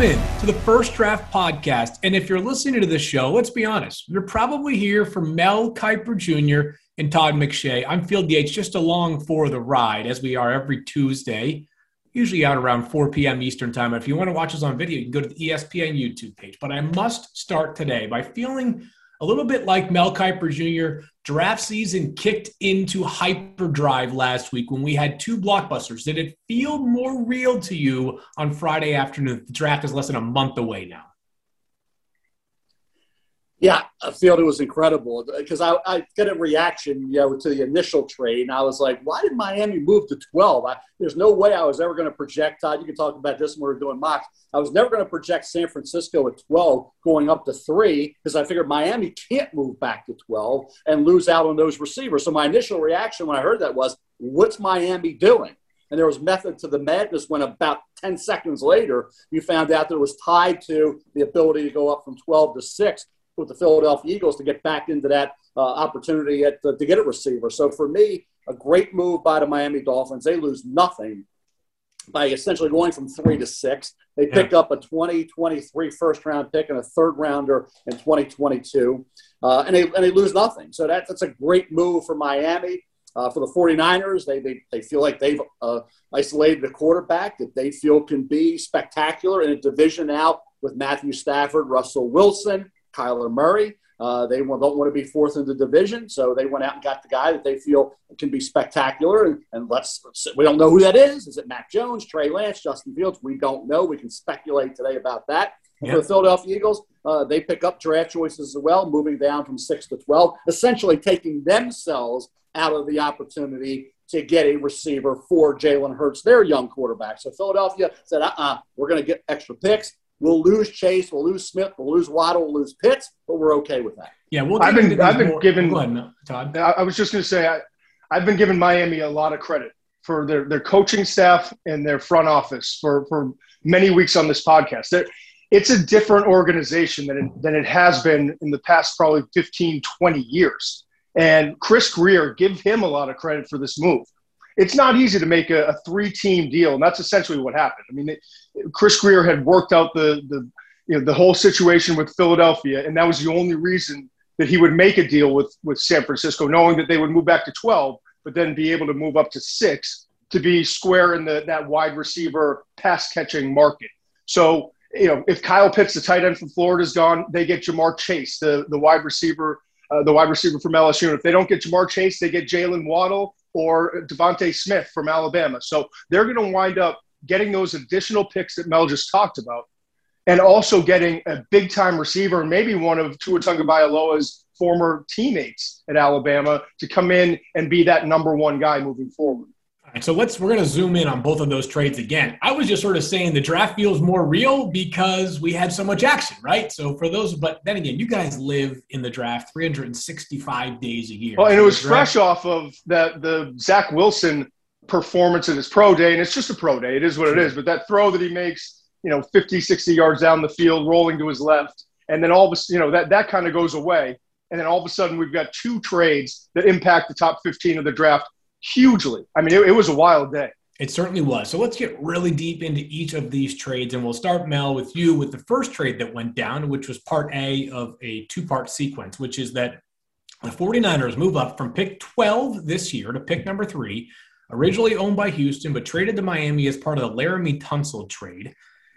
Welcome in to the First Draft Podcast. And if you're listening to this show, let's be honest, you're probably here for Mel Kiper Jr. and Todd McShay. I'm Field Yates, just along for the ride, as we are every Tuesday, usually out around 4 p.m. Eastern time. If you want to watch us on video, you can go to the ESPN YouTube page. But I must start today by feeling a little bit like Mel Kiper Jr. Draft season kicked into hyperdrive last week when we had two blockbusters. Did it feel more real to you on Friday afternoon? The draft is less than a month away now. Yeah, I feel it was incredible because I got a reaction, to the initial trade, and I was like, why did Miami move to 12? There's no way I was ever going to project, Todd, you can talk about this when we were doing mocks. I was never going to project San Francisco at 12 going up to 3 because I figured Miami can't move back to 12 and lose out on those receivers. So my initial reaction when I heard that was, what's Miami doing? And there was method to the madness when about 10 seconds later, you found out that it was tied to the ability to go up from 12 to 6 with the Philadelphia Eagles to get back into that opportunity to get a receiver. So for me, a great move by the Miami Dolphins. They lose nothing by essentially going from 3 to 6. They pick up a 2023 first-round pick and a third-rounder in 2022, and they lose nothing. So that's a great move for Miami. For the 49ers, they feel like they've isolated a quarterback that they feel can be spectacular in a division out with Matthew Stafford, Russell Wilson, Kyler Murray. They don't want to be fourth in the division, so they went out and got the guy that they feel can be spectacular. And we don't know who that is. Is it Mac Jones, Trey Lance, Justin Fields? We don't know. We can speculate today about that. For the Philadelphia Eagles, they pick up draft choices as well, moving down from 6 to 12, essentially taking themselves out of the opportunity to get a receiver for Jalen Hurts, their young quarterback. So Philadelphia said, we're going to get extra picks. We'll lose Chase, we'll lose Smith, we'll lose Waddle, we'll lose Pitts, but we're okay with that. Yeah, I've been given. Go ahead, Todd. I was just going to say I've been giving Miami a lot of credit for their coaching staff and their front office for many weeks on this podcast. It's a different organization than it has been in the past probably 15, 20 years. And Chris Grier, give him a lot of credit for this move. It's not easy to make a 3-team deal, and that's essentially what happened. I mean, Chris Grier had worked out the whole situation with Philadelphia, and that was the only reason that he would make a deal with San Francisco, knowing that they would move back to 12, but then be able to move up to 6 to be square in that wide receiver pass-catching market. So, if Kyle Pitts, the tight end from Florida, is gone, they get Jamar Chase, the wide receiver from LSU. And if they don't get Jamar Chase, they get Jalen Waddle or Devontae Smith from Alabama. So they're going to wind up getting those additional picks that Mel just talked about and also getting a big-time receiver and maybe one of Tua Tagovailoa's former teammates at Alabama to come in and be that number one guy moving forward. All right, so we're going to zoom in on both of those trades again. I was just sort of saying the draft feels more real because we had so much action, right? So for those, but then again, you guys live in the draft 365 days a year. Well, and it was fresh off of the Zach Wilson performance at his pro day, and it's just a pro day. It is what it is. But that throw that he makes, 50, 60 yards down the field, rolling to his left, and then all of a sudden, that kind of goes away. And then all of a sudden, we've got two trades that impact the top 15 of the draft hugely. I mean, it was a wild day. It certainly was. So let's get really deep into each of these trades. And we'll start, Mel, with you with the first trade that went down, which was part A of a two-part sequence, which is that the 49ers move up from pick 12 this year to pick number 3, originally owned by Houston, but traded to Miami as part of the Laramie Tunsil trade.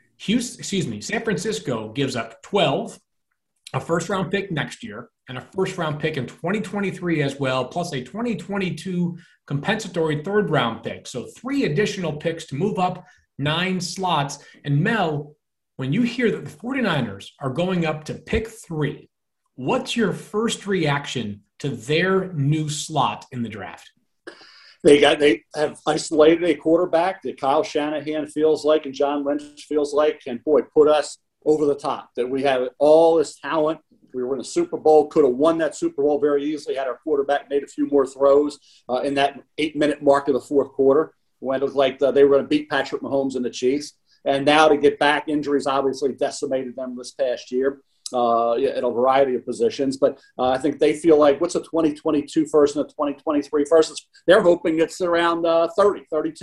San Francisco gives up 12, a first-round pick next year, and a first-round pick in 2023 as well, plus a 2022 compensatory third-round pick. So 3 additional picks to move up 9 slots. And Mel, when you hear that the 49ers are going up to pick 3, what's your first reaction to their new slot in the draft? They have isolated a quarterback that Kyle Shanahan feels like and John Lynch feels like can, put us over the top, that we have all this talent. We were in a Super Bowl, could have won that Super Bowl very easily, had our quarterback made a few more throws in that 8-minute mark of the fourth quarter when it was like they were going to beat Patrick Mahomes and the Chiefs. And now to get back, injuries obviously decimated them this past year at a variety of positions. But I think they feel like what's a 2022 first and a 2023 first? They're hoping it's around 30, 32.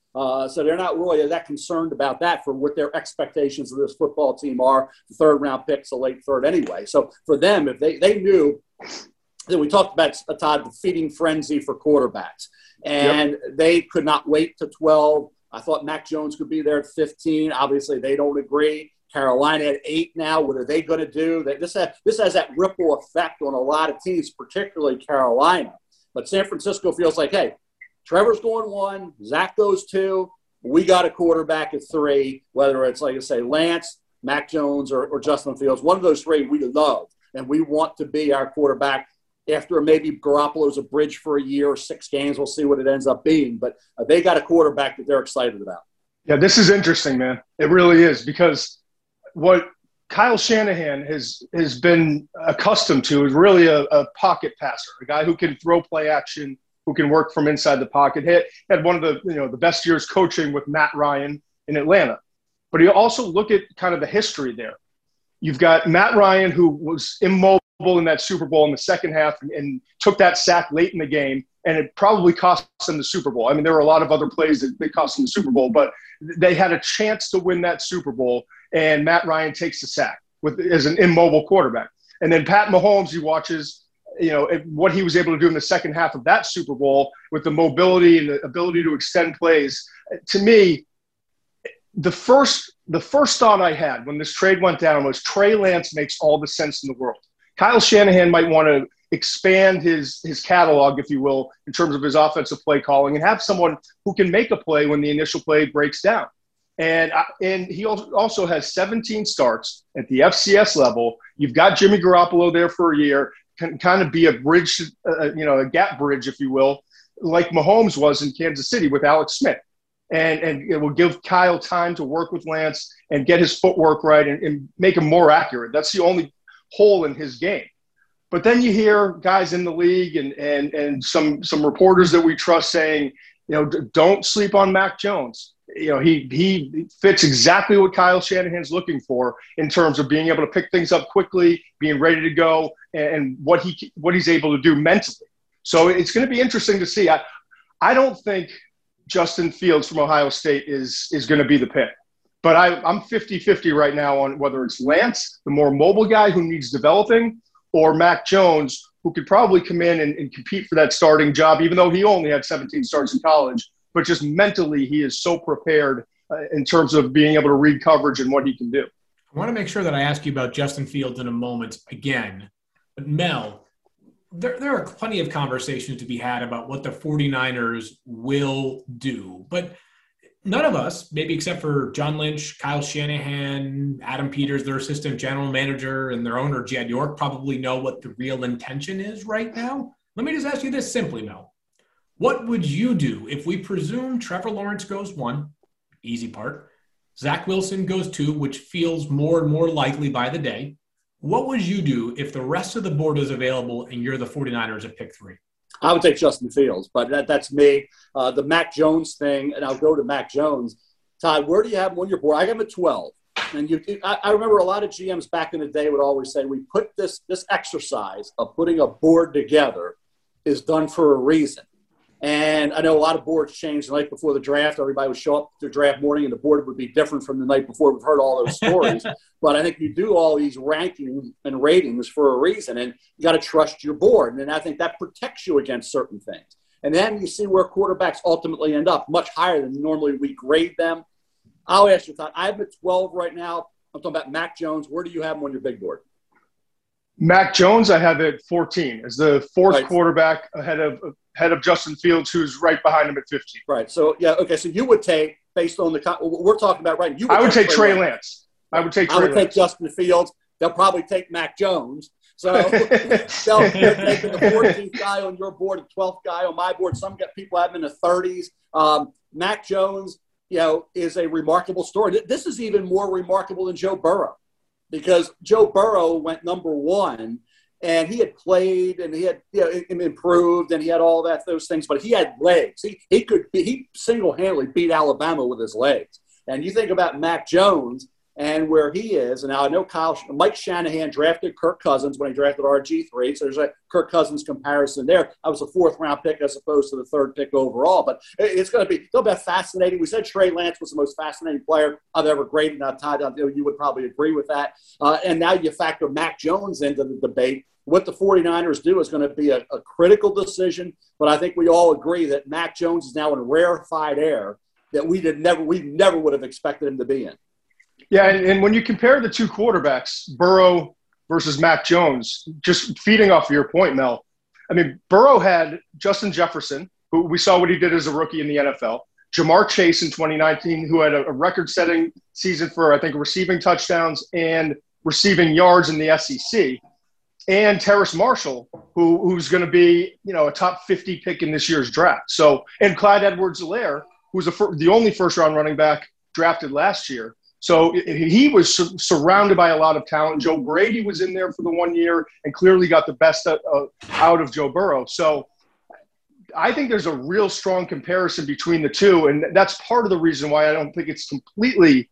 So they're not really that concerned about that for what their expectations of this football team are. The third-round pick's a late third anyway. So for them, if they knew that we talked about, Todd, the feeding frenzy for quarterbacks, and they could not wait to 12. I thought Mac Jones could be there at 15. Obviously, they don't agree. Carolina at 8 now. What are they going to do? This has that ripple effect on a lot of teams, particularly Carolina. But San Francisco feels like, hey, Trevor's going 1, Zach goes 2. We got a quarterback at 3, whether it's, like I say, Lance, Mac Jones, or Justin Fields. One of those 3 we love, and we want to be our quarterback. After maybe Garoppolo's a bridge for a year or 6 games, we'll see what it ends up being. But they got a quarterback that they're excited about. Yeah, this is interesting, man. It really is, because what Kyle Shanahan has been accustomed to is really a pocket passer, a guy who can throw play action, who can work from inside the pocket. He had one of the best years coaching with Matt Ryan in Atlanta. But you also look at kind of the history there. You've got Matt Ryan, who was immobile in that Super Bowl in the second half and took that sack late in the game, and it probably cost them the Super Bowl. I mean, there were a lot of other plays that cost them the Super Bowl, but they had a chance to win that Super Bowl, and Matt Ryan takes the sack as an immobile quarterback. And then Pat Mahomes, he watches what he was able to do in the second half of that Super Bowl with the mobility and the ability to extend plays. To me, the first thought I had when this trade went down was Trey Lance makes all the sense in the world. Kyle Shanahan might want to expand his catalog, if you will, in terms of his offensive play calling, and have someone who can make a play when the initial play breaks down. And he also has 17 starts at the FCS level. You've got Jimmy Garoppolo there for a year, can kind of be a bridge, a gap bridge, if you will, like Mahomes was in Kansas City with Alex Smith. And it will give Kyle time to work with Lance and get his footwork right and make him more accurate. That's the only hole in his game. But then you hear guys in the league and some reporters that we trust saying, don't sleep on Mac Jones. He fits exactly what Kyle Shanahan's looking for in terms of being able to pick things up quickly, being ready to go, and what he's able to do mentally. So it's going to be interesting to see. I don't think Justin Fields from Ohio State is going to be the pick. But I'm 50-50 right now on whether it's Lance, the more mobile guy who needs developing, or Mac Jones, who could probably come in and compete for that starting job, even though he only had 17 starts in college. But just mentally, he is so prepared in terms of being able to read coverage and what he can do. I want to make sure that I ask you about Justin Fields in a moment again. But Mel, there are plenty of conversations to be had about what the 49ers will do. But none of us, maybe except for John Lynch, Kyle Shanahan, Adam Peters, their assistant general manager, and their owner, Jed York, probably know what the real intention is right now. Let me just ask you this simply, Mel. What would you do if we presume Trevor Lawrence goes 1, easy part, Zach Wilson goes 2, which feels more and more likely by the day? What would you do if the rest of the board is available and you're the 49ers at pick 3? I would take Justin Fields, but that's me. The Mac Jones thing, and I'll go to Mac Jones. Todd, where do you have him on your board? I got him at 12. And I remember a lot of GMs back in the day would always say, we put this exercise of putting a board together is done for a reason. And I know a lot of boards changed the night before the draft. Everybody would show up to draft morning and the board would be different from the night before. We've heard all those stories. But I think you do all these rankings and ratings for a reason, and you got to trust your board. And I think that protects you against certain things. And then you see where quarterbacks ultimately end up, much higher than normally we grade them. I'll ask you, Todd, I have him at 12 right now. I'm talking about Mac Jones. Where do you have him on your big board? Mac Jones, I have at 14 as the fourth quarterback ahead of Justin Fields, who's right behind him at 15. Right. So, yeah, okay. So you would take, based on what we're talking about, right? I would take Trey Lance. I would take Justin Fields. They'll probably take Mac Jones. So they're taking the 14th guy on your board, the 12th guy on my board. Some people have him in the 30s. Mac Jones, is a remarkable story. This is even more remarkable than Joe Burrow, because Joe Burrow went number 1, and he had played and he had improved and he had all those things, but he had legs. He single-handedly beat Alabama with his legs. And you think about Mac Jones, and where he is. And now I know Mike Shanahan drafted Kirk Cousins when he drafted RG3. So there's a Kirk Cousins comparison there. I was a 4th-round pick as opposed to the 3rd pick overall. But it'll be fascinating. We said Trey Lance was the most fascinating player I've ever graded. Now, Todd, you would probably agree with that. And now you factor Mac Jones into the debate. What the 49ers do is going to be a critical decision. But I think we all agree that Mac Jones is now in rarefied air that we never would have expected him to be in. Yeah, and when you compare the two quarterbacks, Burrow versus Mac Jones, just feeding off of your point, Mel, I mean, Burrow had Justin Jefferson, who we saw what he did as a rookie in the NFL, Jamar Chase in 2019, who had a record-setting season for, I think, receiving touchdowns and receiving yards in the SEC, and Terrace Marshall, who's going to be, a top 50 pick in this year's draft. So, and Clyde Edwards-Helaire, who's the only first-round running back drafted last year. So he was surrounded by a lot of talent. Joe Brady was in there for the 1 year and clearly got the best out of Joe Burrow. So I think there's a real strong comparison between the two, and that's part of the reason why I don't think it's completely,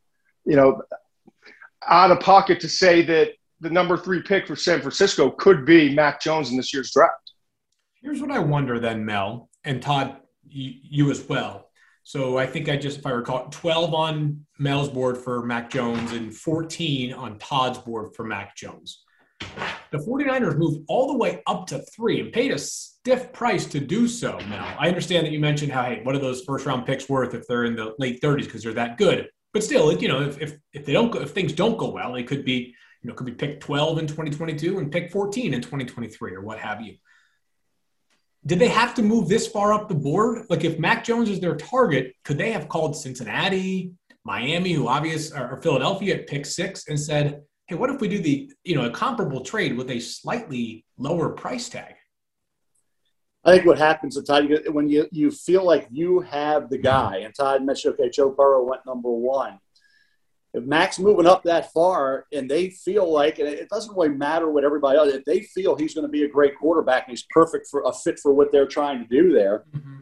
out of pocket to say that the number 3 pick for San Francisco could be Mac Jones in this year's draft. Here's what I wonder then, Mel, and Todd, you as well. So I think if I recall, 12 on Mel's board for Mac Jones and 14 on Todd's board for Mac Jones. The 49ers moved all the way up to 3 and paid a stiff price to do so, Mel. I understand that you mentioned how, hey, what are those first-round picks worth if they're in the late 30s because they're that good? But still, if things don't go well, it could be, could be pick 12 in 2022 and pick 14 in 2023 or what have you. Did they have to move this far up the board? Like if Mac Jones is their target, could they have called Cincinnati, Miami, or Philadelphia at pick 6 and said, hey, what if we do a comparable trade with a slightly lower price tag? I think what happens at Todd, when you feel like you have the guy, and Todd mentioned, okay, Joe Burrow went number 1. If Mac's moving up that far and they feel like, and it doesn't really matter what everybody else, if they feel he's going to be a great quarterback and he's perfect for a fit for what they're trying to do there,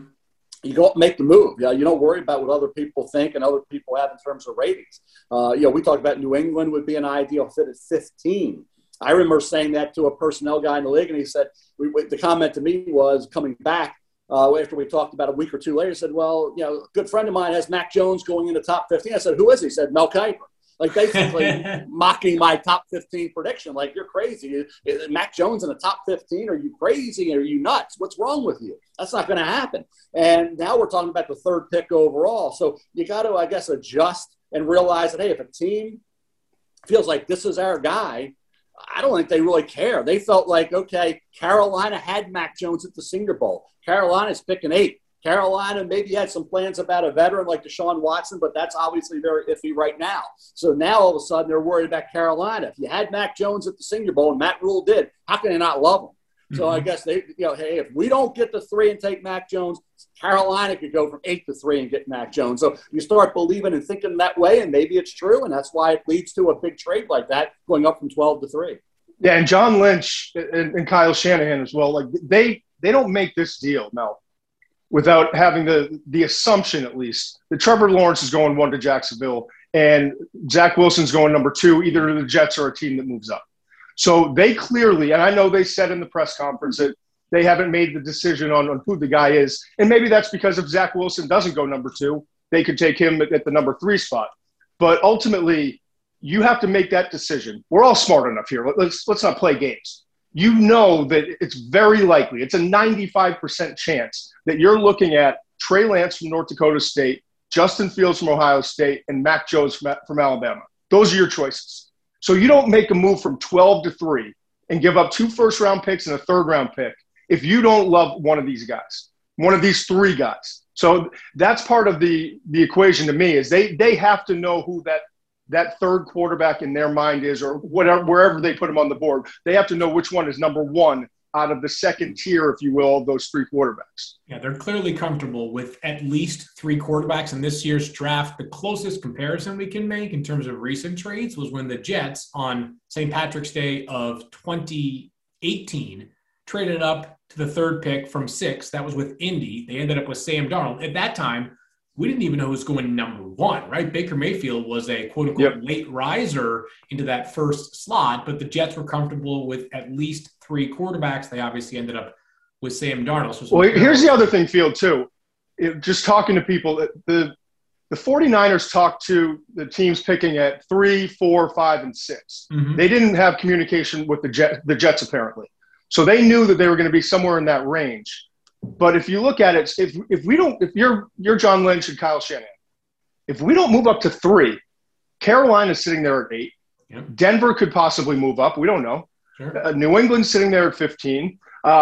you don't make the move. You don't worry about what other people think and other people have in terms of ratings. We talked about New England would be an ideal fit at 15. I remember saying that to a personnel guy in the league, and he said, the comment to me was coming back, after we talked about a week or two later, said, well, a good friend of mine has Mac Jones going in the top 15. I said, who is he? He said, Mel Kiper. Like basically mocking my top 15 prediction. Like, you're crazy. Mac Jones in the top 15? Are you crazy? Are you nuts? What's wrong with you? That's not going to happen. And now we're talking about the 3rd pick overall. So you got to, I guess, adjust and realize that, hey, if a team feels like this is our guy, I don't think they really care. They felt like, okay, Carolina had Mac Jones at the Senior Bowl. Carolina's picking 8. Carolina maybe had some plans about a veteran like Deshaun Watson, but that's obviously very iffy right now. So now all of a sudden they're worried about Carolina. If you had Mac Jones at the Senior Bowl, and Matt Rule did, how can they not love him? Mm-hmm. So I guess hey, if we don't get the 3 and take Mac Jones, Carolina could go from 8 to 3 and get Mac Jones. So you start believing and thinking that way, and maybe it's true, and that's why it leads to a big trade like that, going up from 12 to 3. Yeah, and John Lynch and Kyle Shanahan as well, like they don't make this deal, Mel, without having the assumption, at least, that Trevor Lawrence is going 1 to Jacksonville and Zach Wilson's going number 2, either to the Jets or a team that moves up. So they clearly, and I know they said in the press conference that they haven't made the decision on who the guy is. And maybe that's because if Zach Wilson doesn't go number 2, they could take him at the number 3 spot. But ultimately, you have to make that decision. We're all smart enough here. Let's not play games. You know that it's very likely, it's a 95% chance that you're looking at Trey Lance from North Dakota State, Justin Fields from Ohio State, and Mac Jones from Alabama. Those are your choices. So you don't make a move from 12 to 3 and give up 2 first-round picks and a third-round pick if you don't love one of these guys, one of these 3 guys. So that's part of the equation to me is they have to know who that third quarterback in their mind is, or whatever, wherever they put him on the board. They have to know which one is number 1 out of the second tier, if you will, of those 3 quarterbacks. Yeah, they're clearly comfortable with at least 3 quarterbacks in this year's draft. The closest comparison we can make in terms of recent trades was when the Jets on St. Patrick's Day of 2018 traded up to the 3rd pick from 6. That was with Indy. They ended up with Sam Darnold. At that time, we didn't even know who was going number one, right? Baker Mayfield was a quote-unquote late riser into that first slot, but the Jets were comfortable with at least three quarterbacks. They obviously ended up with Sam Darnold. So here's the other thing, Field, too. Just talking to people, the 49ers talked to the teams picking at 3, 4, 5, and 6. Mm-hmm. They didn't have communication with the Jets, apparently. So they knew that they were going to be somewhere in that range. But if you look at it, if you're John Lynch and Kyle Shanahan, if we don't move up to 3, Carolina's sitting there at 8. Yep. Denver could possibly move up. We don't know. Sure. New England's sitting there at 15.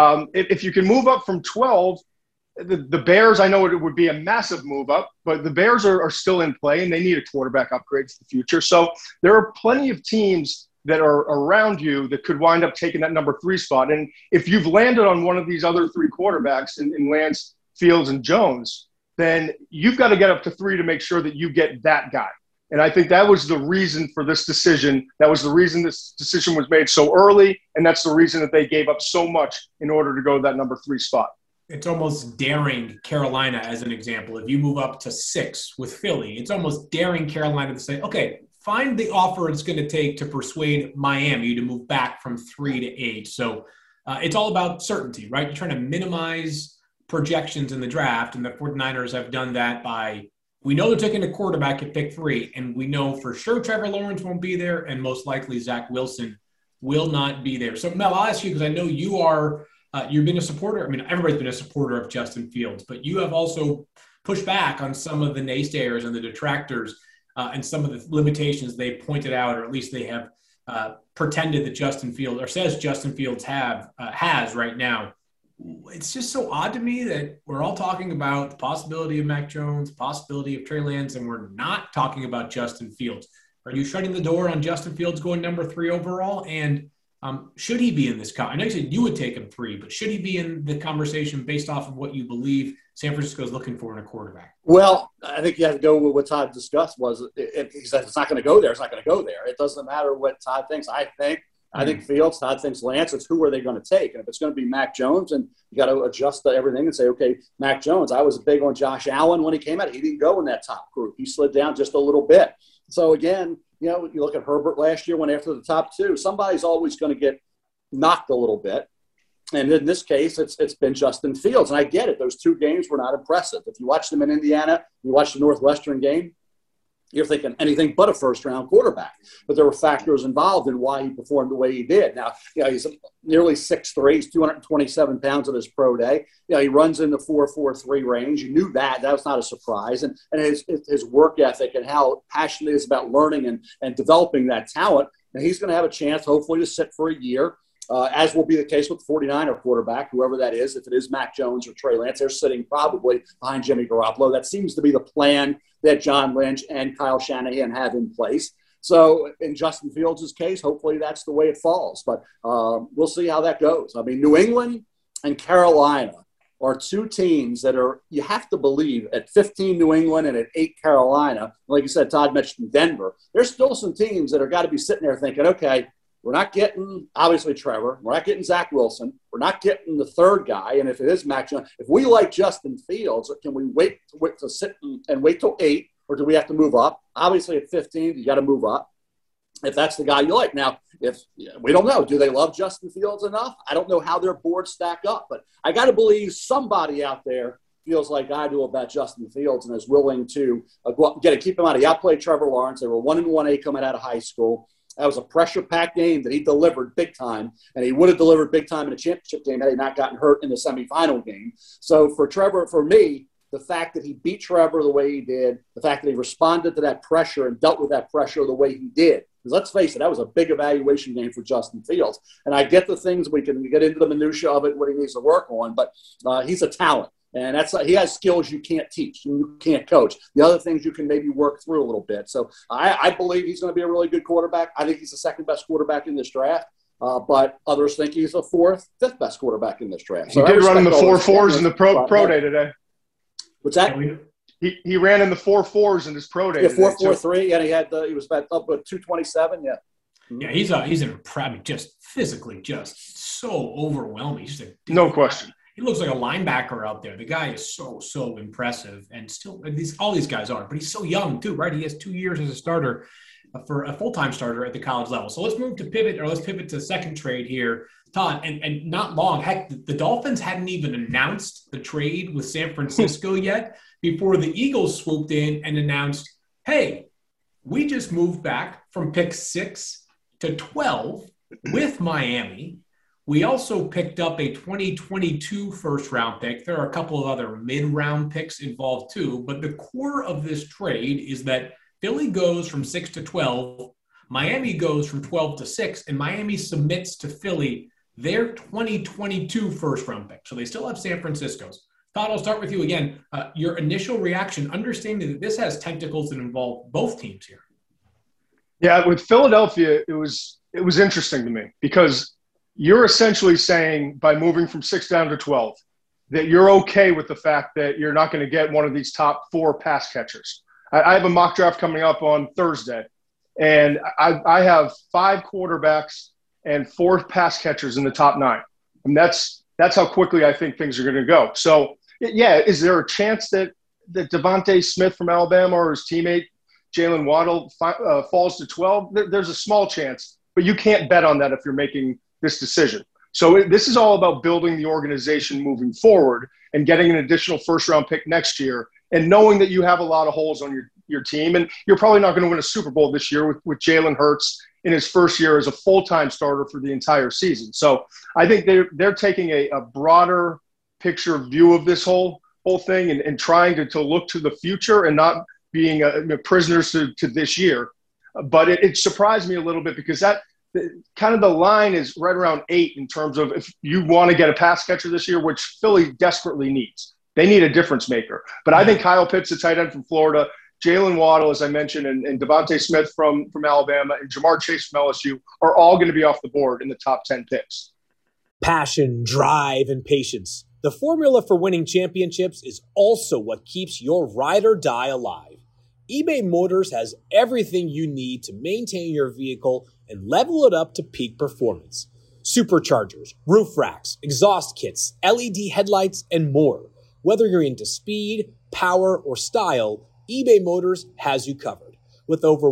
If you can move up from 12, the Bears, I know it would be a massive move up, but the Bears are still in play, and they need a quarterback upgrade for the future. So there are plenty of teams that are around you that could wind up taking that number 3 spot. And if you've landed on one of these other 3 quarterbacks in Lance, Fields, and Jones, then you've got to get up to 3 to make sure that you get that guy. And I think that was the reason for this decision. That was the reason this decision was made so early, and that's the reason that they gave up so much in order to go to that number 3 spot. It's almost daring Carolina, as an example. If you move up to 6 with Philly, it's almost daring Carolina to say, okay, find the offer it's going to take to persuade Miami to move back from 3 to 8. So it's all about certainty, right? You're trying to minimize projections in the draft, and the 49ers have done that by, we know they're taking a quarterback at pick 3, and we know for sure Trevor Lawrence won't be there, and most likely Zach Wilson will not be there. So, Mel, I'll ask you, because I know you are you've been a supporter. I mean, everybody's been a supporter of Justin Fields, but you have also pushed back on some of the naysayers and the detractors and some of the limitations they pointed out, or at least they have pretended that Justin Fields, or says Justin Fields has right now. It's just so odd to me that we're all talking about the possibility of Mac Jones, possibility of Trey Lance, and we're not talking about Justin Fields. Are you shutting the door on Justin Fields going number 3 overall? And should he be in this? I know you said you would take him 3, but should he be in the conversation based off of what you believe San Francisco is looking for in a quarterback? Well, I think you have to go with what Todd discussed. He said it's not going to go there. It's not going to go there. It doesn't matter what Todd thinks. I think Fields. Todd thinks Lance. It's who are they going to take? And if it's going to be Mac Jones, and you got to adjust to everything and say, okay, Mac Jones. I was big on Josh Allen when he came out. He didn't go in that top group. He slid down just a little bit. So again, you look at Herbert last year, went after the top 2. Somebody's always going to get knocked a little bit. And in this case, it's been Justin Fields. And I get it. Those 2 games were not impressive. If you watch them in Indiana, you watch the Northwestern game, you're thinking anything but a first-round quarterback. But there were factors involved in why he performed the way he did. Now, he's nearly 6'3", he's 227 pounds at his pro day. He runs in the 4.43 range. You knew that. That was not a surprise. And his work ethic and how passionate he is about learning and developing that talent. And he's going to have a chance, hopefully, to sit for a year. As will be the case with the 49er quarterback, whoever that is. If it is Mac Jones or Trey Lance, they're sitting probably behind Jimmy Garoppolo. That seems to be the plan that John Lynch and Kyle Shanahan have in place. So in Justin Fields' case, hopefully that's the way it falls. But we'll see how that goes. I mean, New England and Carolina are 2 teams that are, you have to believe, at 15 New England and at 8 Carolina. Like you said, Todd mentioned Denver. There's still some teams that are got to be sitting there thinking, okay, we're not getting, obviously, Trevor. We're not getting Zach Wilson. We're not getting the 3rd guy. And if it is Mac Jones, if we like Justin Fields, can we wait to sit and wait till 8, or do we have to move up? Obviously, at 15, you got to move up if that's the guy you like. Now, we don't know. Do they love Justin Fields enough? I don't know how their boards stack up. But I got to believe somebody out there feels like I do about Justin Fields and is willing to keep him out. He outplayed Trevor Lawrence. They were 1-1A coming out of high school. That was a pressure-packed game that he delivered big time, and he would have delivered big time in a championship game had he not gotten hurt in the semifinal game. So for me, the fact that he beat Trevor the way he did, the fact that he responded to that pressure and dealt with that pressure the way he did, because let's face it, that was a big evaluation game for Justin Fields. And I get the things, we can get into the minutia of it, what he needs to work on, but he's a talent. And he has skills you can't teach, you can't coach. The other things you can maybe work through a little bit. So I believe he's going to be a really good quarterback. I think he's the 2nd best quarterback in this draft. But others think he's the 4th, 5th best quarterback in this draft. So he did run in the 4.4s in the pro day today. What's that? He ran in the 4.4s in his pro day. Yeah, 4.43, and he was back up with 227. Yeah. Yeah, he's just physically just so overwhelming. No question. He looks like a linebacker out there. The guy is so impressive, and still all these guys are, but he's so young too, right? He has 2 years as a starter for a full-time starter at the college level. So let's pivot to the second trade here, Todd. And not long, heck, the Dolphins hadn't even announced the trade with San Francisco yet before the Eagles swooped in and announced, hey, we just moved back from pick 6 to 12 with Miami. We also picked up a 2022 first-round pick. There are a couple of other mid-round picks involved too, but the core of this trade is that Philly goes from 6 to 12, Miami goes from 12 to 6, and Miami submits to Philly their 2022 first-round pick. So they still have San Francisco's. Todd, I'll start with you again. Your initial reaction, understanding that this has tentacles that involve both teams here. Yeah, with Philadelphia, it was interesting to me because you're essentially saying by moving from 6 down to 12 that you're okay with the fact that you're not going to get one of these top 4 pass catchers. I have a mock draft coming up on Thursday, and I have 5 quarterbacks and 4 pass catchers in the top 9. And that's how quickly I think things are going to go. So, yeah, is there a chance that Devontae Smith from Alabama or his teammate Jalen Waddle falls to 12? There's a small chance, but you can't bet on that if you're making this decision. So this is all about building the organization moving forward and getting an additional first-round pick next year and knowing that you have a lot of holes on your team. And you're probably not going to win a Super Bowl this year with Jalen Hurts in his first year as a full-time starter for the entire season. So I think they're taking a broader picture view of this whole thing and trying to look to the future and not being prisoners to this year. But it surprised me a little bit because kind of the line is right around 8 in terms of if you want to get a pass catcher this year, which Philly desperately needs. They need a difference maker. But I think Kyle Pitts, the tight end from Florida, Jalen Waddle, as I mentioned, and Devontae Smith from Alabama, and Jamar Chase from LSU are all going to be off the board in the top 10 picks. Passion, drive, and patience. The formula for winning championships is also what keeps your ride or die alive. eBay Motors has everything you need to maintain your vehicle and level it up to peak performance. Superchargers, roof racks, exhaust kits, LED headlights, and more. Whether you're into speed, power, or style, eBay Motors has you covered. With over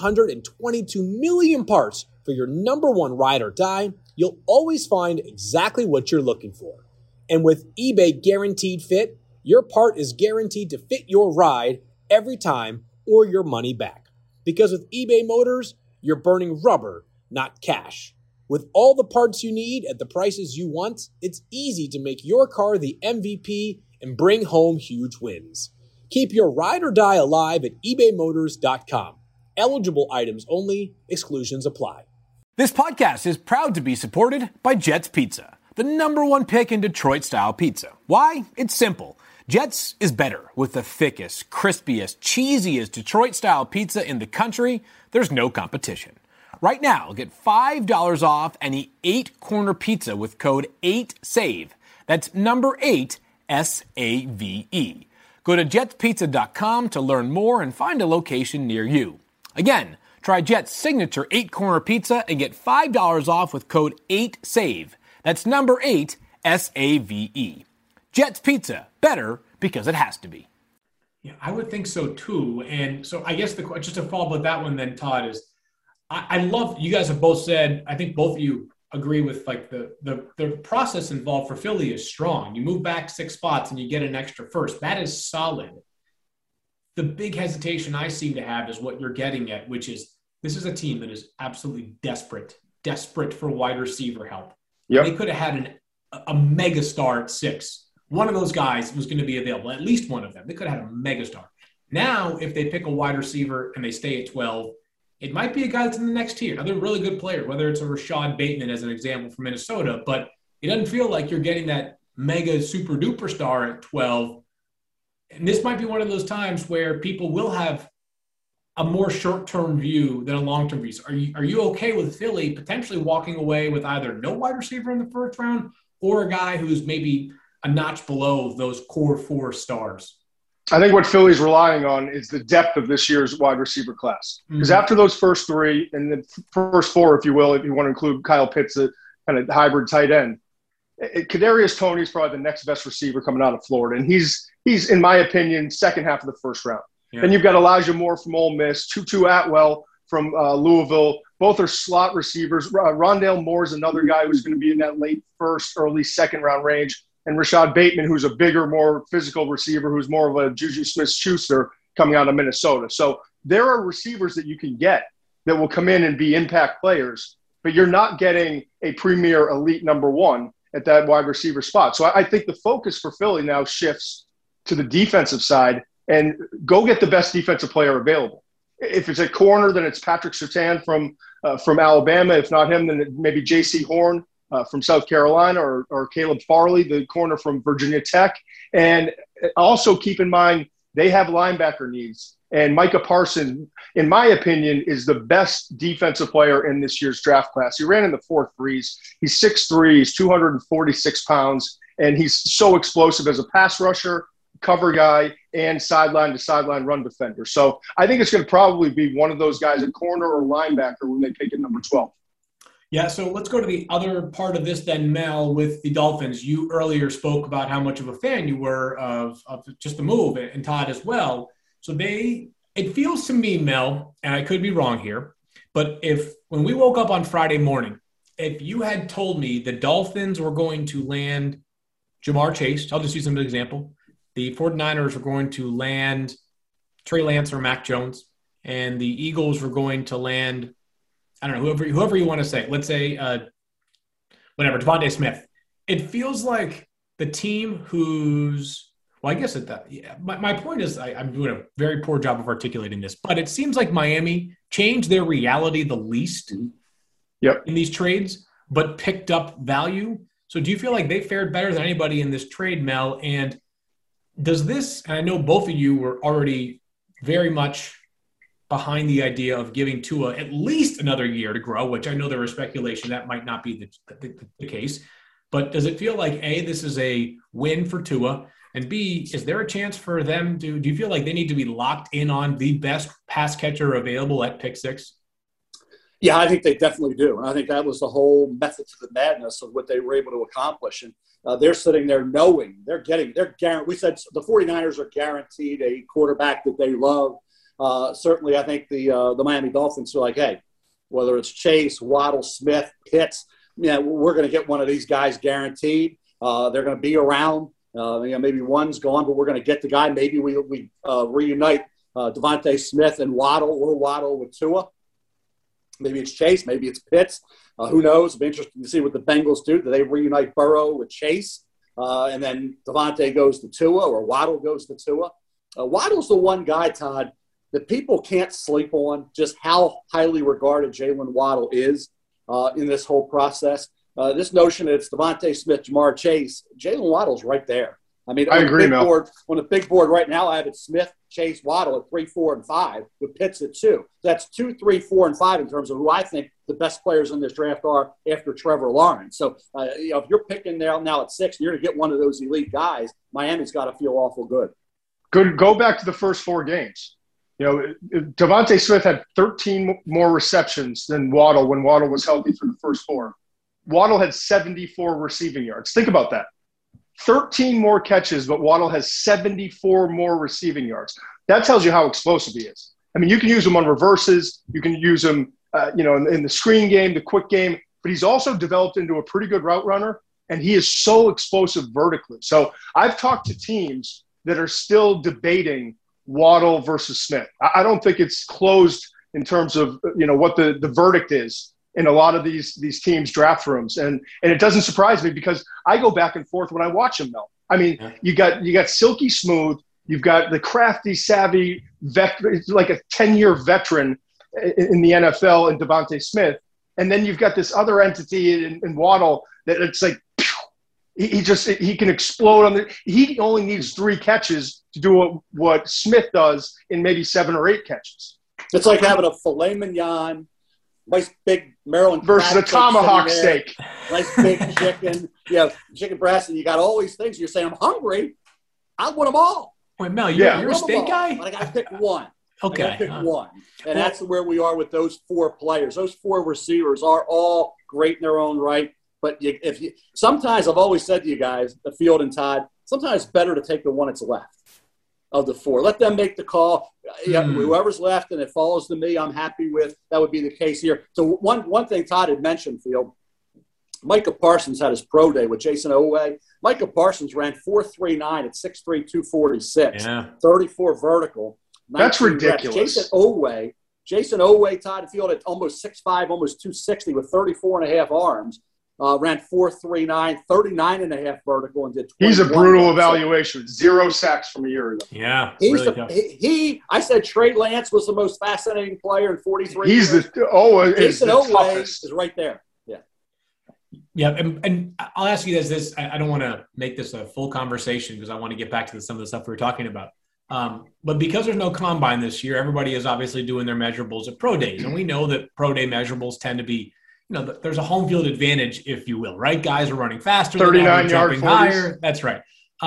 122 million parts for your number one ride or die, you'll always find exactly what you're looking for. And with eBay Guaranteed Fit, your part is guaranteed to fit your ride every time or your money back. Because with eBay Motors, you're burning rubber, not cash. With all the parts you need at the prices you want, it's easy to make your car the MVP and bring home huge wins. Keep your ride or die alive at ebaymotors.com. Eligible items only. Exclusions apply. This podcast is proud to be supported by Jets Pizza, the #1 pick in Detroit-style pizza. Why? It's simple. Jets is better. With the thickest, crispiest, cheesiest Detroit-style pizza in the country, there's no competition. Right now, get $5 off any 8-corner pizza with code 8SAVE. That's number 8, SAVE. Go to jetspizza.com to learn more and find a location near you. Again, try Jet's signature 8-corner pizza and get $5 off with code 8SAVE. That's number 8, SAVE. Jet's Pizza, better because it has to be. Yeah, I would think so too. And so I guess just to follow up with that one then, Todd, is I love, you guys have both said, I think both of you agree with like the process involved for Philly is strong. You move back 6 spots and you get an extra first. That is solid. The big hesitation I seem to have is what you're getting at, which is this is a team that is absolutely desperate for wide receiver help. Yep. They could have had a mega star at 6. One of those guys was going to be available, at least one of them. They could have had a mega star. Now, if they pick a wide receiver and they stay at 12, it might be a guy that's in the next tier. Another really good player, whether it's a Rashad Bateman as an example from Minnesota, but it doesn't feel like you're getting that mega super duper star at 12. And this might be one of those times where people will have a more short-term view than a long-term view. So are you okay with Philly potentially walking away with either no wide receiver in the first round or a guy who's maybe a notch below those core 4 stars? I think what Philly's relying on is the depth of this year's wide receiver class. Because after those first 3, and the first 4, if you will, if you want to include Kyle Pitts, a kind of hybrid tight end, Kadarius Toney is probably the next best receiver coming out of Florida, and he's in my opinion second half of the first round. Yeah. Then you've got Elijah Moore from Ole Miss, Tutu Atwell from Louisville. Both are slot receivers. Rondale Moore is another guy who's going to be in that late first, early second round range, and Rashad Bateman, who's a bigger, more physical receiver, who's more of a Juju Smith-Schuster coming out of Minnesota. So there are receivers that you can get that will come in and be impact players, but you're not getting a premier elite number one at that wide receiver spot. So I think the focus for Philly now shifts to the defensive side and go get the best defensive player available. If it's a corner, then it's Patrick Surtain from Alabama. If not him, then maybe J.C. Horn from South Carolina or Caleb Farley, the corner from Virginia Tech. And also keep in mind, they have linebacker needs. And Micah Parsons, in my opinion, is the best defensive player in this year's draft class. He ran in the 4.3s. He's 6'3", he's 246 pounds, and he's so explosive as a pass rusher, cover guy, and sideline-to-sideline run defender. So I think it's going to probably be one of those guys at corner or linebacker when they pick at number 12. Yeah, so let's go to the other part of this then, Mel, with the Dolphins. You earlier spoke about how much of a fan you were of just the move, and Todd as well. So it feels to me, Mel, and I could be wrong here, but when we woke up on Friday morning, if you had told me the Dolphins were going to land Jamar Chase, I'll just use him as an example, the 49ers were going to land Trey Lance or Mac Jones, and the Eagles were going to land, I don't know, whoever you want to say, let's say, Devontae Smith. It feels like the team who's, well, I guess my point is I'm doing a very poor job of articulating this, but it seems like Miami changed their reality the least in these trades, but picked up value. So do you feel like they fared better than anybody in this trade, Mel? And does this, and I know both of you were already very much behind the idea of giving Tua at least another year to grow, which I know there was speculation that might not be the case. But does it feel like, A, this is a win for Tua, and B, is there a chance for them do you feel like they need to be locked in on the best pass catcher available at pick 6? Yeah, I think they definitely do. And I think that was the whole method to the madness of what they were able to accomplish. And they're sitting there knowing they're guaranteed. We said the 49ers are guaranteed a quarterback that they love. Certainly, I think the Miami Dolphins are like, hey, whether it's Chase, Waddle, Smith, Pitts, we're going to get one of these guys guaranteed. They're going to be around. Maybe one's gone, but we're going to get the guy. Maybe we reunite Devontae Smith and Waddle, or Waddle with Tua. Maybe it's Chase. Maybe it's Pitts. Who knows? It'll be interesting to see what the Bengals do. Do they reunite Burrow with Chase? And then Devontae goes to Tua, or Waddle goes to Tua? Waddle's the one guy, Todd, that people can't sleep on, just how highly regarded Jalen Waddle is in this whole process. This notion that it's Devontae Smith, Jamar Chase, Jalen Waddle's right there. I mean, I agree, Mel. On the big board right now, I have it Smith, Chase, Waddle at 3, 4, and 5, with Pitts at 2. That's 2, 3, 4, and 5 in terms of who I think the best players in this draft are after Trevor Lawrence. So, if you're picking now at 6, and you're going to get one of those elite guys, Miami's got to feel awful good. Good. Go back to the first 4 games. Devontae Smith had 13 more receptions than Waddle when Waddle was healthy for the first 4. Waddle had 74 receiving yards. Think about that. 13 more catches, but Waddle has 74 more receiving yards. That tells you how explosive he is. I mean, you can use him on reverses. You can use him, in the screen game, the quick game. But he's also developed into a pretty good route runner, and he is so explosive vertically. So I've talked to teams that are still debating Waddle versus Smith. I don't think it's closed in terms of, what the verdict is in a lot of these teams' draft rooms. And it doesn't surprise me because I go back and forth when I watch them, though. I mean, you got silky smooth, you've got the crafty, savvy veteran, like a 10-year veteran in the NFL in Devontae Smith. And then you've got this other entity in Waddle that it's like, he can explode he only needs 3 catches to do what Smith does in maybe 7 or 8 catches. It's like having a filet mignon, nice big Maryland versus a tomahawk steak. Nice big chicken. Chicken breast, and you got all these things. You're saying, I'm hungry. I want them all. Wait, Mel, you're a steak guy? But I got to pick one. Okay. I got to pick one. And that's where we are with those 4 players. Those 4 receivers are all great in their own right. But sometimes I've always said to you guys, the field and Todd, sometimes it's better to take the one that's left of the four. Let them make the call. Whoever's left and it falls to me, I'm happy with. That would be the case here. So one thing Todd had mentioned, Field, Micah Parsons had his pro day with Jason Oweh. Micah Parsons ran 4.39 at 6'3", 246, 34 vertical. That's ridiculous. Jason Oweh, Todd Field at almost 6'5", almost 260 with 34 and a half arms. Ran 4.39, 39 and a half vertical, and did 21. He's a brutal evaluation. 0 sacks from a year ago. Yeah, I said Trey Lance was the most fascinating player in 43 He's years. Jason Oweh is right there. Yeah, and I'll ask you this. I don't want to make this a full conversation because I want to get back to some of the stuff we were talking about. But because there's no combine this year, everybody is obviously doing their measurables at pro days. And we know that pro day measurables tend to be, there's a home field advantage, if you will, right? Guys are running faster. 39 jumping 40s. higher. That's right.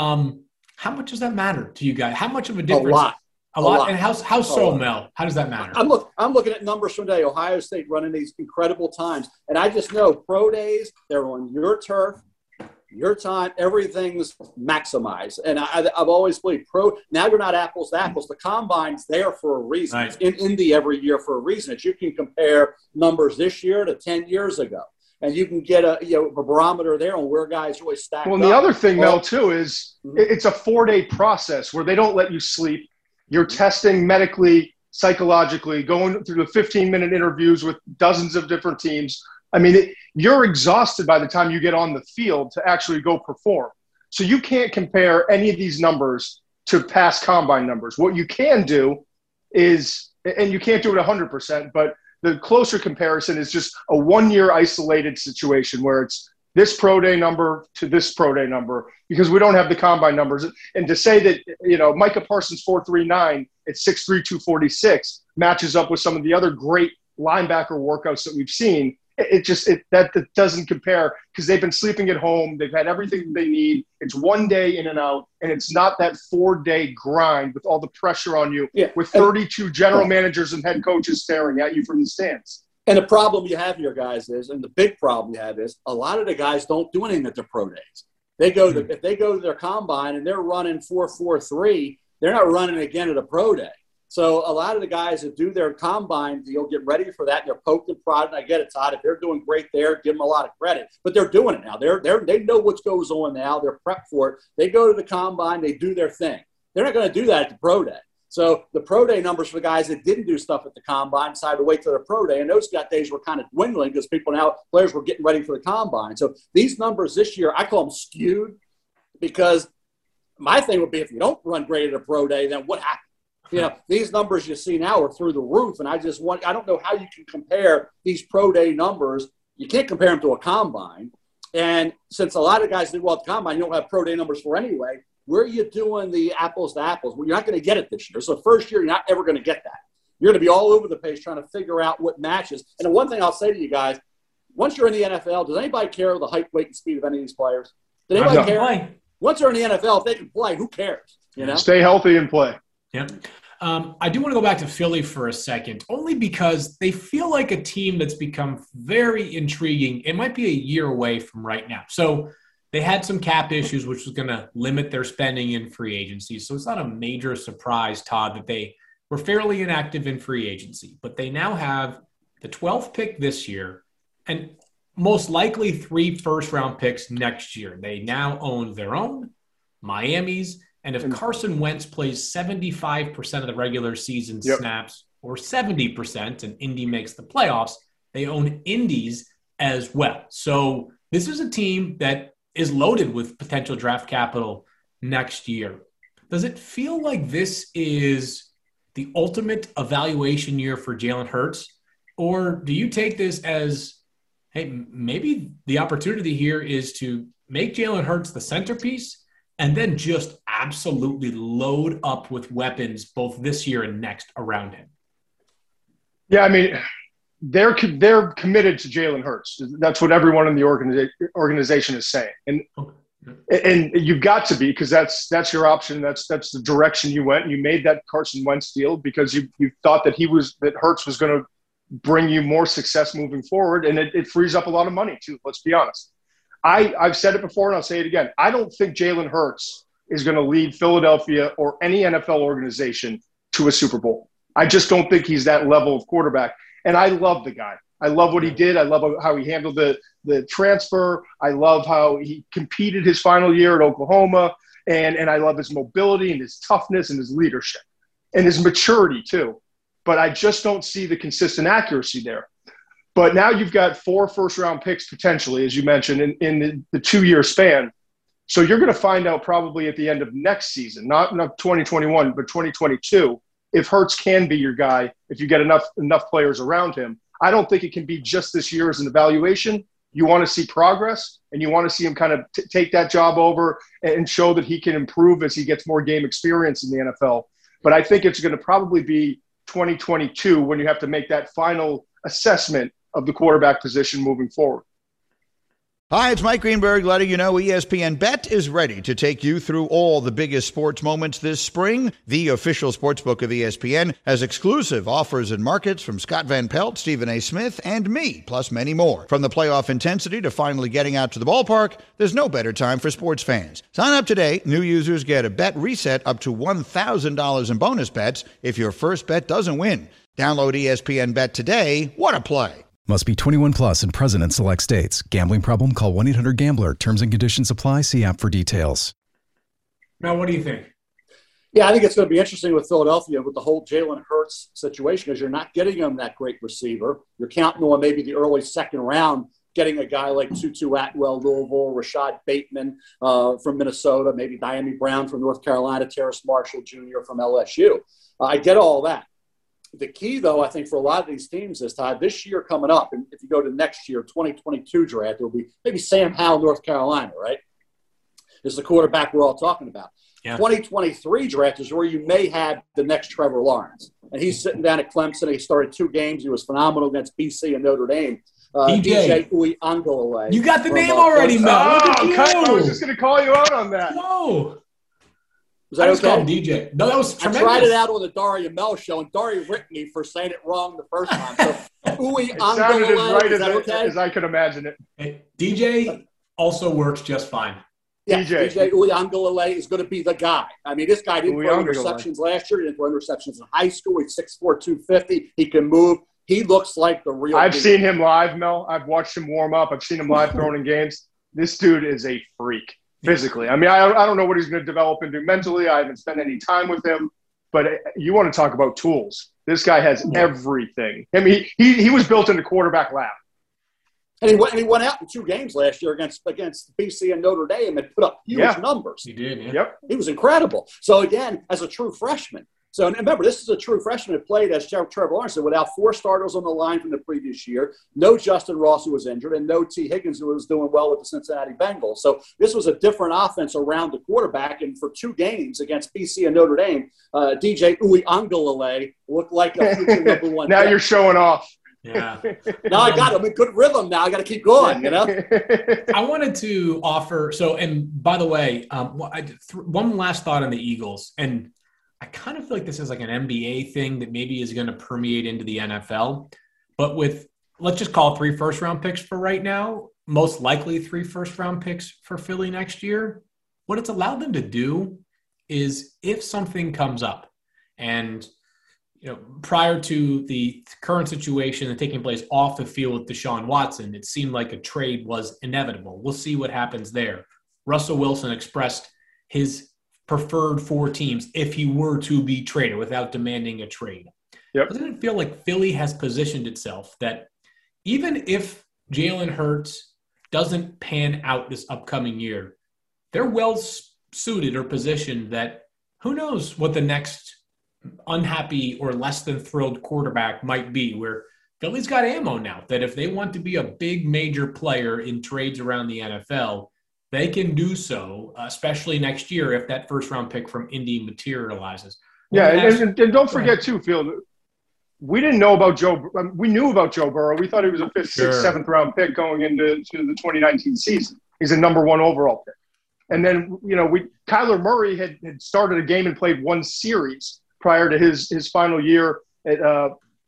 How much does that matter to you guys? How much of a difference? A lot. And how so, Mel? How does that matter? I'm looking at numbers from today. Ohio State running these incredible times. And I just know pro days, they're on your turf, your time, everything's maximized. And I've always believed now you're not apples to apples. The combine's there for a reason. Right. It's in Indy every year for a reason. It's you can compare numbers this year to 10 years ago. And you can get a barometer there on where guys really stack up. Well, and the other thing, Mel, too, is it's a 4-day process where they don't let you sleep. You're testing medically, psychologically, going through the 15-minute interviews with dozens of different teams. I mean, you're exhausted by the time you get on the field to actually go perform. So you can't compare any of these numbers to past combine numbers. What you can do is, and you can't do it 100%, but the closer comparison is just a 1-year isolated situation where it's this pro day number to this pro day number because we don't have the combine numbers. And to say that, Micah Parsons 4.39 at 6'3", 246 matches up with some of the other great linebacker workouts that we've seen, that doesn't compare because they've been sleeping at home. They've had everything they need. It's 1 day in and out, and it's not that 4-day grind with all the pressure on you with 32 general managers and head coaches staring at you from the stands. And the problem you have here, guys, and the big problem you have is a lot of the guys don't do anything at their pro days. If they go to their combine and they're running 4.43, they're not running again at a pro day. So a lot of the guys that do their combine deal get ready for that. And they're poked and prodded. I get it, Todd. If they're doing great there, give them a lot of credit. But they're doing it now. They know what goes on now. They're prepped for it. They go to the combine. They do their thing. They're not going to do that at the pro day. So the pro day numbers for the guys that didn't do stuff at the combine decided to wait till their pro day. And those days were kind of dwindling because players were getting ready for the combine. So these numbers this year, I call them skewed because my thing would be if you don't run great at a pro day, then what happens? These numbers you see now are through the roof. And I don't know how you can compare these pro day numbers. You can't compare them to a combine. And since a lot of guys did well at the combine, you don't have pro day numbers for anyway. Where are you doing the apples to apples? Well, you're not going to get it this year. So the first year, you're not ever going to get that. You're going to be all over the place trying to figure out what matches. And the one thing I'll say to you guys, once you're in the NFL, does anybody care the height, weight, and speed of any of these players? Does anybody care? Once they're in the NFL, if they can play, who cares? Stay healthy and play. Yeah. I do want to go back to Philly for a second, only because they feel like a team that's become very intriguing. It might be a year away from right now. So they had some cap issues, which was going to limit their spending in free agency. So it's not a major surprise, Todd, that they were fairly inactive in free agency. But they now have the 12th pick this year and most likely 3 first-round picks next year. They now own their own, Miami's, and if Carson Wentz plays 75% of the regular season snaps or 70% and Indy makes the playoffs, they own Indy's as well. So this is a team that is loaded with potential draft capital next year. Does it feel like this is the ultimate evaluation year for Jalen Hurts? Or do you take this as, hey, maybe the opportunity here is to make Jalen Hurts the centerpiece and then just absolutely load up with weapons both this year and next around him? Yeah, I mean, they're committed to Jalen Hurts. That's what everyone in the organization is saying. And you've got to be, because that's your option. That's the direction you went. You made that Carson Wentz deal because you thought that Hurts was going to bring you more success moving forward, and it frees up a lot of money too. Let's be honest. I've said it before and I'll say it again. I don't think Jalen Hurts is going to lead Philadelphia or any NFL organization to a Super Bowl. I just don't think he's that level of quarterback. And I love the guy. I love what he did. I love how he handled the transfer. I love how he competed his final year at Oklahoma. And I love his mobility and his toughness and his leadership and his maturity too. But I just don't see the consistent accuracy there. But now you've got 4 first-round picks potentially, as you mentioned, in the 2-year span. So you're going to find out probably at the end of next season, not 2021, but 2022, if Hurts can be your guy, if you get enough players around him. I don't think it can be just this year as an evaluation. You want to see progress, and you want to see him kind of take that job over and show that he can improve as he gets more game experience in the NFL. But I think it's going to probably be 2022 when you have to make that final assessment of the quarterback position moving forward. Hi, it's Mike Greenberg letting you know ESPN Bet is ready to take you through all the biggest sports moments this spring. The official sportsbook of ESPN has exclusive offers and markets from Scott Van Pelt, Stephen A. Smith, and me, plus many more. From the playoff intensity to finally getting out to the ballpark, there's no better time for sports fans. Sign up today. New users get a bet reset up to $1,000 in bonus bets if your first bet doesn't win. Download ESPN Bet today. What a play. Must be 21 plus and present in select states. Gambling problem? Call 1-800-GAMBLER. Terms and conditions apply. See app for details. Now, what do you think? Yeah, I think it's going to be interesting with Philadelphia with the whole Jalen Hurts situation because you're not getting him that great receiver. You're counting on maybe the early second round, getting a guy like Tutu Atwell, Louisville, Rashad Bateman from Minnesota, maybe Diami Brown from North Carolina, Terrace Marshall Jr. from LSU. I get all that. The key, though, I think for a lot of these teams is, Todd, this year coming up, and if you go to next year, 2022 draft, there will be maybe Sam Howell, North Carolina, right? Is the quarterback we're all talking about. Yeah. 2023 draft is where you may have the next Trevor Lawrence. And he's sitting down at Clemson. He started 2 games. He was phenomenal against BC and Notre Dame. DJ Uiagalelei. You got the name already, Mel. I was just going to call you out on that. No. Was that okay? DJ. No, that was tremendous. I tried it out on the Daria Mel show, and Daria ripped me for saying it wrong the first time. So, it sounded as right as I could imagine it. Hey, DJ also works just fine. Yeah, DJ Uiagalelei is going to be the guy. I mean, this guy didn't throw interceptions last year. He didn't throw interceptions in high school. He's 6'4", 250. He can move. He looks like the real I've seen him live, Mel. I've watched him warm up. I've seen him live throwing in games. This dude is a freak. Physically. I mean, I don't know what he's going to develop into mentally. I haven't spent any time with him. But you want to talk about tools. This guy has everything. I mean, he was built into quarterback lab. And he went out in 2 games last year against BC and Notre Dame and put up huge numbers. He did, yeah. Yep. He was incredible. So, again, as a true freshman. So, and remember, this is a true freshman that played, as Trevor Lawrence said, without 4 starters on the line from the previous year, no Justin Ross, who was injured, and no T. Higgins, who was doing well with the Cincinnati Bengals. So this was a different offense around the quarterback, and for 2 games against BC and Notre Dame, DJ Uiagalelei looked like a future number 1 Now pick. You're showing off. Yeah. Now I got him in good rhythm now. I got to keep going, you know? I wanted to offer – so, and by the way, one last thought on the Eagles, and – I kind of feel like this is like an NBA thing that maybe is going to permeate into the NFL. But with, let's just call it 3 first-round picks for right now, most likely 3 first-round picks for Philly next year, what it's allowed them to do is if something comes up and, you know, prior to the current situation and taking place off the field with Deshaun Watson, it seemed like a trade was inevitable. We'll see what happens there. Russell Wilson expressed his preferred 4 teams if he were to be traded without demanding a trade. Yep. Doesn't it feel like Philly has positioned itself that even if Jalen Hurts doesn't pan out this upcoming year, they're well suited or positioned that who knows what the next unhappy or less than thrilled quarterback might be, where Philly's got ammo now that if they want to be a big major player in trades around the NFL, they can do so, especially next year if that first-round pick from Indy materializes. Yeah, and don't forget, too, Field, we didn't know about Joe – we knew about Joe Burrow. We thought he was a 5th, 6th, 7th-round pick going into the 2019 season. He's a number 1 overall pick. And then, you know, Kyler Murray had started a game and played 1 series prior to his final year at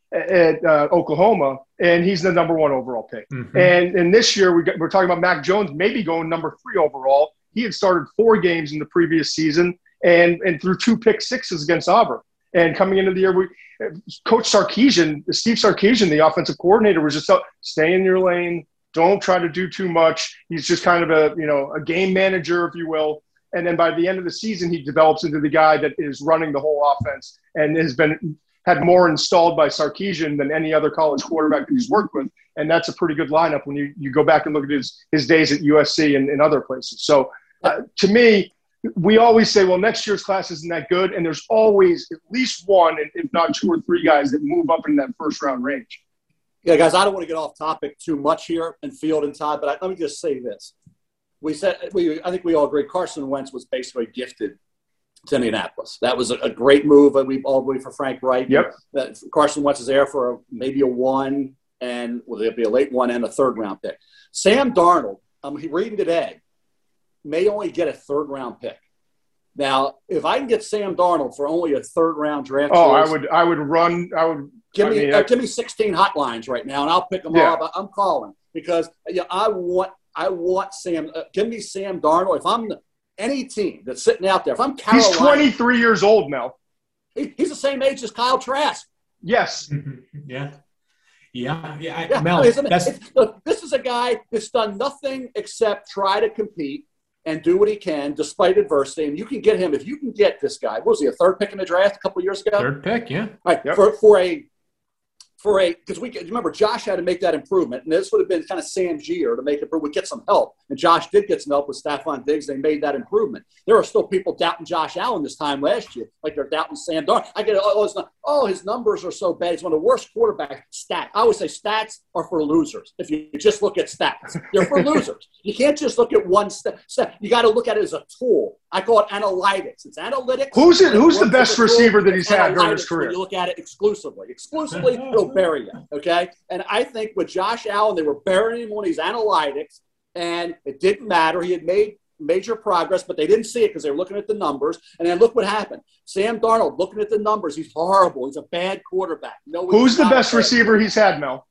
at Oklahoma, and he's the number 1 overall pick. Mm-hmm. And this year we're talking about Mac Jones maybe going number 3 overall. He had started 4 games in the previous season and threw 2 pick sixes against Auburn. And coming into the year, Coach Sarkisian, Steve Sarkisian, the offensive coordinator, was just stay in your lane. Don't try to do too much. He's just kind of a game manager, if you will. And then by the end of the season, he develops into the guy that is running the whole offense and had more installed by Sarkisian than any other college quarterback that he's worked with. And that's a pretty good lineup when you go back and look at his days at USC and other places. So to me, we always say, well, next year's class isn't that good. And there's always at least one, if not 2 or 3 guys that move up in that first round range. Yeah, guys, I don't want to get off topic too much here in Field and Todd, but let me just say this. I think we all agree Carson Wentz was basically gifted to Indianapolis. That was a great move. We all agree for Frank Reich. Yep. That Carson Wentz is there for maybe a 1, and there'll be a late 1 and a 3rd round pick. Sam Darnold, I'm reading today, may only get a 3rd round pick. Now, if I can get Sam Darnold for only a 3rd round draft, I would run. Give me 16 hotlines right now, and I'll pick them all up. I'm calling because I want Sam. Give me Sam Darnold. If I'm any team that's sitting out there, if I'm Carolina, he's 23 years old, Mel. He's the same age as Kyle Trask. Yes. Yeah. Mel, this is a guy that's done nothing except try to compete and do what he can despite adversity. And you can get him if you can get this guy. What was he, a 3rd pick in the draft a couple of years ago? 3rd pick, yeah. Right. Yep. Because remember, Josh had to make that improvement, and this would have been kind of Sam's year to make it. We get some help, and Josh did get some help with Stephon Diggs. They made that improvement. There are still people doubting Josh Allen this time last year, like they're doubting Sam Darnold. I get his numbers are so bad. He's one of the worst quarterbacks. I always say stats are for losers. If you just look at stats, they're for losers. You can't just look at one stat. You got to look at it as a tool. I call it analytics. It's analytics. Who's the best receiver that he's had during his career? You look at it exclusively, it'll bury you. Okay, and I think with Josh Allen, they were burying him on these analytics, and it didn't matter. He had made major progress, but they didn't see it because they were looking at the numbers. And then look what happened. Sam Darnold, looking at the numbers, he's horrible. He's a bad quarterback. Who's the best receiver he's had, Mel?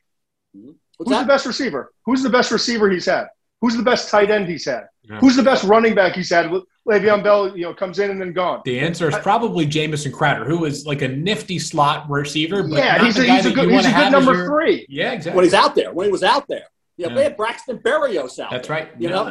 Who's the best receiver? Who's the best receiver he's had? Who's the best tight end he's had? Yeah. Who's the best running back he's had? Le'Veon Bell, comes in and then gone. The answer is probably Jamison Crowder, who is like a nifty slot receiver. But he's a good number 3. Yeah, exactly. When he was out there. Yeah, we had Braxton Berrios out. That's right. No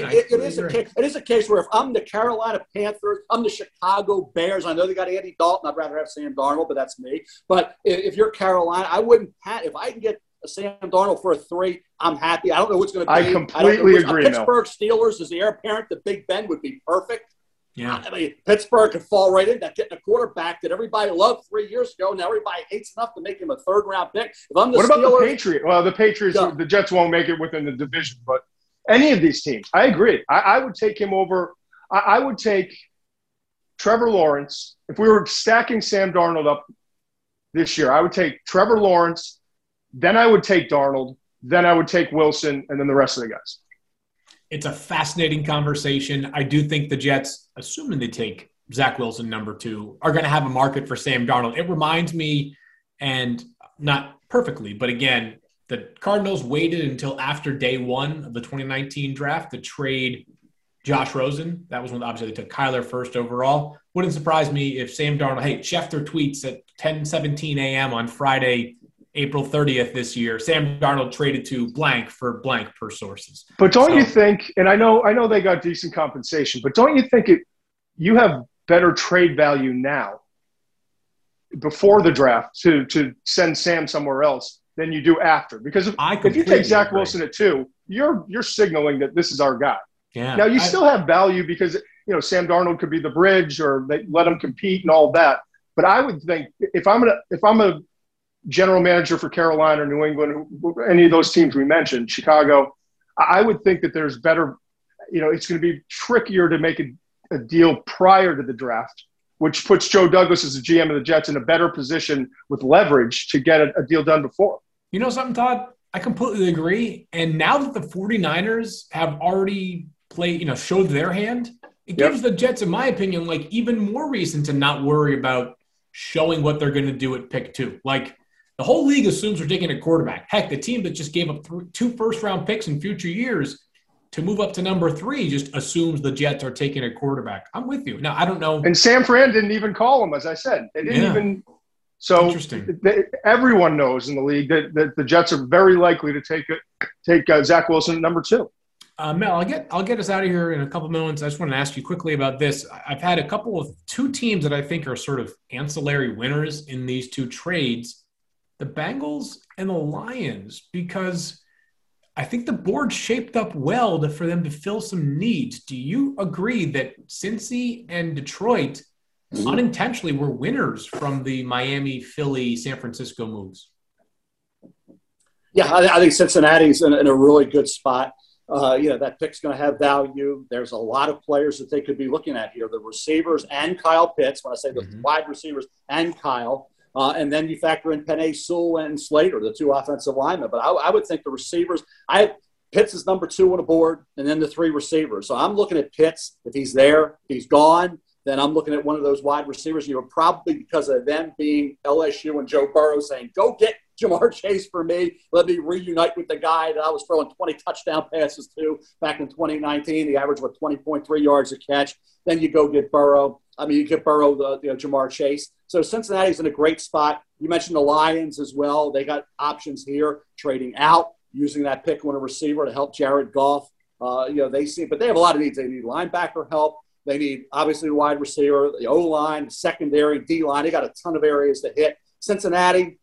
it is a case where if I'm the Carolina Panthers, I'm the Chicago Bears. I know they got Andy Dalton. I'd rather have Sam Darnold, but that's me. But if you're Carolina, I wouldn't if I can get Sam Darnold for a 3, I'm happy. I don't know what's going to be. I completely agree. Pittsburgh Steelers as the heir apparent to Big Ben would be perfect. Yeah. I mean, Pittsburgh could fall right in that, getting a quarterback that everybody loved 3 years ago. Now everybody hates enough to make him a 3rd round pick. If I'm the what Steelers, about the Patriots? Well, the Patriots, the Jets won't make it within the division, but any of these teams, I agree. I would take him over. I would take Trevor Lawrence. If we were stacking Sam Darnold up this year, I would take Trevor Lawrence, then I would take Darnold, then I would take Wilson, and then the rest of the guys. It's a fascinating conversation. I do think the Jets, assuming they take Zach Wilson number 2, are going to have a market for Sam Darnold. It reminds me, and not perfectly, but again, the Cardinals waited until after day 1 of the 2019 draft to trade Josh Rosen. That was when obviously they took Kyler first overall. Wouldn't surprise me if Sam Darnold, Schefter tweets at 10:17 a.m. on Friday, April 30th this year, Sam Darnold traded to blank for blank per sources. But don't you think, and I know they got decent compensation, but don't you think you have better trade value now before the draft to send Sam somewhere else than you do after? Because if you take Zach Wilson at 2, you're signaling that this is our guy. Yeah. Now you still have value because Sam Darnold could be the bridge or they let him compete and all that. But I would think if I'm a general manager for Carolina or New England, any of those teams we mentioned, Chicago, I would think that there's better, it's going to be trickier to make a deal prior to the draft, which puts Joe Douglas as the GM of the Jets in a better position with leverage to get a deal done before. You know something, Todd? I completely agree. And now that the 49ers have already showed their hand, it gives the Jets, in my opinion, even more reason to not worry about showing what they're going to do at pick 2. The whole league assumes they're taking a quarterback. Heck, the team that just gave up 2 first-round picks in future years to move up to number 3 just assumes the Jets are taking a quarterback. I'm with you. Now, I don't know. And San Fran didn't even call him, as I said. They didn't even – so everyone knows in the league that the Jets are very likely to take Zach Wilson at number 2. Mel, I'll get us out of here in a couple minutes. I just want to ask you quickly about this. I've had a couple of 2 teams that I think are sort of ancillary winners in these 2 trades, the Bengals and the Lions, because I think the board shaped up well for them to fill some needs. Do you agree that Cincy and Detroit unintentionally were winners from the Miami, Philly, San Francisco moves? Yeah, I think Cincinnati's in a really good spot. That pick's going to have value. There's a lot of players that they could be looking at here. The receivers and Kyle Pitts, when I say the wide receivers and Kyle, and then you factor in Penei Sewell and Slater, the 2 offensive linemen. But I would think the receivers Pitts is number 2 on the board, and then the 3 receivers. So I'm looking at Pitts. If he's there, if he's gone, then I'm looking at one of those wide receivers. Probably because of them being LSU and Joe Burrow saying, go get Ja'Marr Chase for me. Let me reunite with the guy that I was throwing 20 touchdown passes to back in 2019. The average was 20.3 yards a catch. Then you go get Burrow. You get Burrow, Ja'Marr Chase. So Cincinnati's in a great spot. You mentioned the Lions as well. They got options here, trading out, using that pick on a receiver to help Jared Goff. But they have a lot of needs. They need linebacker help. They need, obviously, the wide receiver, the O-line, secondary, D-line. They got a ton of areas to hit. Cincinnati,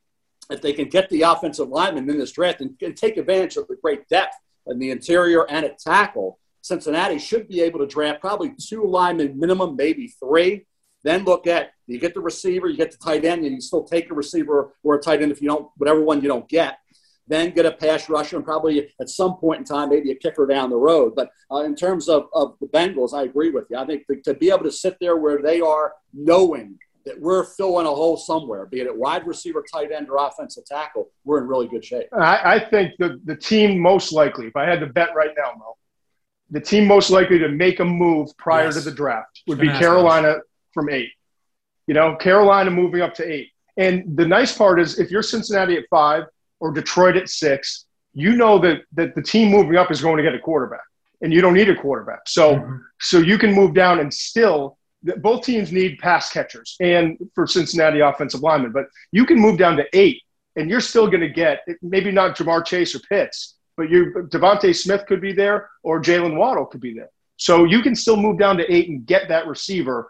if they can get the offensive linemen in this draft and take advantage of the great depth in the interior and at tackle, Cincinnati should be able to draft probably 2 linemen minimum, maybe 3. Then look at, you get the receiver, you get the tight end, and you still take a receiver or a tight end if you don't, whatever one you don't get. Then get a pass rusher and probably at some point in time maybe a kicker down the road. But in terms of the Bengals, I agree with you. I think to be able to sit there where they are knowing that we're filling a hole somewhere, be it at wide receiver, tight end, or offensive tackle, we're in really good shape. I think the team most likely, if I had to bet right now, Mo, the team most likely to make a move prior to the draft would be Carolina from 8. Carolina moving up to 8. And the nice part is if you're Cincinnati at 5 or Detroit at 6, you know that the team moving up is going to get a quarterback, and you don't need a quarterback. So you can move down and still – both teams need pass catchers and for Cincinnati offensive linemen, but you can move down to 8 and you're still going to get maybe not Ja'Marr Chase or Pitts, but Devontae Smith could be there or Jalen Waddle could be there. So you can still move down to 8 and get that receiver.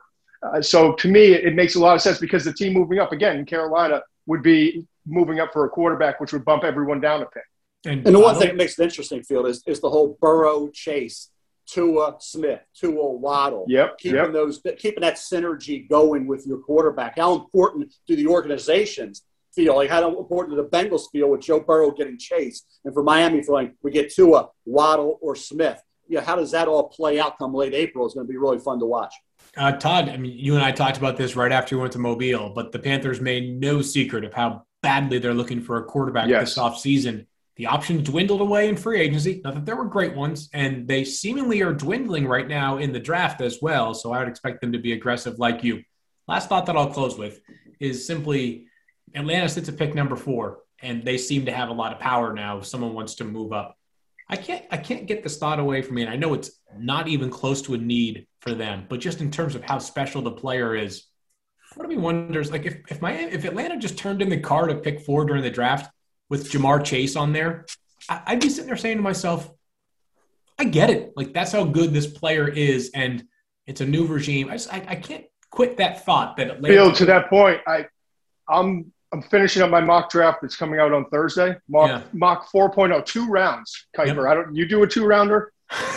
So to me, it makes a lot of sense because the team moving up again in Carolina would be moving up for a quarterback, which would bump everyone down a pick. And the one thing that makes it interesting, Field, is the whole Burrow Chase, Tua Smith, Tua Waddle. Keeping that synergy going with your quarterback. How important do the organizations feel? Like how important do the Bengals feel with Joe Burrow getting Chase, and for Miami feeling we get Tua, Waddle, or Smith? How does that all play out come late April? It's going to be really fun to watch. Todd, you and I talked about this right after we went to Mobile, but the Panthers made no secret of how badly they're looking for a quarterback this offseason. The options dwindled away in free agency. Not that there were great ones, and they seemingly are dwindling right now in the draft as well, so I would expect them to be aggressive like you. Last thought that I'll close with is simply Atlanta sits at pick number 4, and they seem to have a lot of power now if someone wants to move up. I can't get this thought away from me, and I know it's not even close to a need for them, but just in terms of how special the player is, part of me wonders, like if Atlanta just turned in the card at pick 4 during the draft with Ja'Marr Chase on there, I'd be sitting there saying to myself, I get it. Like that's how good this player is, and it's a new regime. I can't quit that thought that Atlanta. Bill, to that point, I'm finishing up my mock draft that's coming out on Thursday. Mock 4.0, 2 rounds, Kuiper. Yep. You do a 2-rounder,